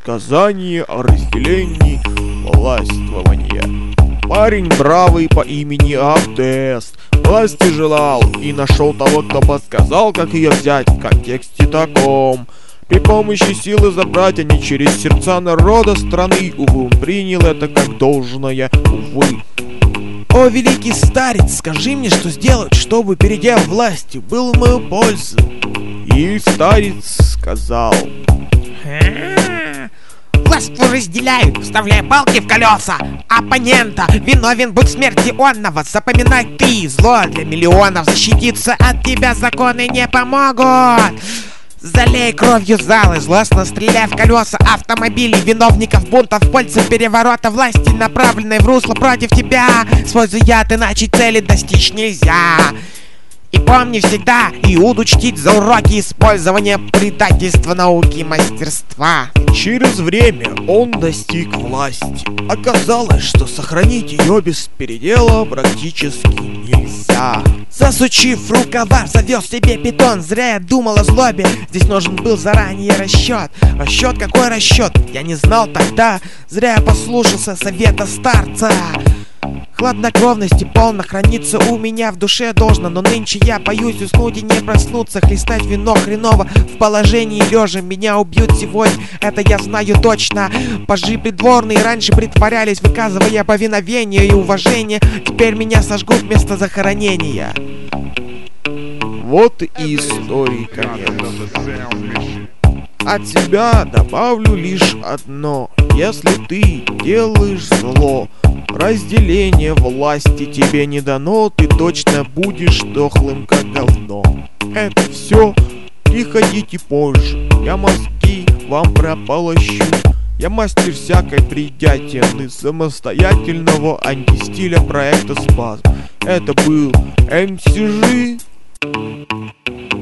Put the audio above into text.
Сказание о разделении властвования. Парень бравый по имени Авдест власти желал и нашел того, кто подсказал, как ее взять в контексте таком. При помощи силы забрать, а не через сердца народа страны. Увы, он принял это как должное, увы. О, великий старец, скажи мне, что сделать, чтобы передел власти был в мою пользу. И старец сказал: власть разделяют, вставляя палки в колеса оппонента. Виновен будь смерти онного. Запоминай ты, зло для миллионов. Защититься от тебя законы не помогут. Залей кровью залы, злостно стреляй в колеса автомобилей виновников бунтов в пользу переворота власти, направленной в русло против тебя. Используй яд, иначе цели достичь нельзя. И помни всегда, Иуду чтить за уроки использования предательства науки и мастерства. Через время он достиг власти. Оказалось, что сохранить ее без передела практически нельзя. Засучив рукава, завел себе питон. Зря я думал о злобе, здесь нужен был заранее расчет. Расчет? Какой расчет? Я не знал тогда. Зря я послушался совета старца. Хладнокровности полно хранится у меня в душе должно. Но нынче я боюсь уснуть и не проснуться. Хлестать вино хреново в положении лежа. Меня убьют сегодня, это я знаю точно. Пажи придворные раньше притворялись, выказывая повиновение и уважение. Теперь меня сожгут вместо захоронения. Вот и истории конец. От себя добавлю лишь одно: если ты делаешь зло, разделение власти тебе не дано, ты точно будешь дохлым как говно. Это все, приходите позже, я мозги вам прополощу. Я мастер всякой бредятины, самостоятельного антистиля проекта Спазм. Это был МСЖ.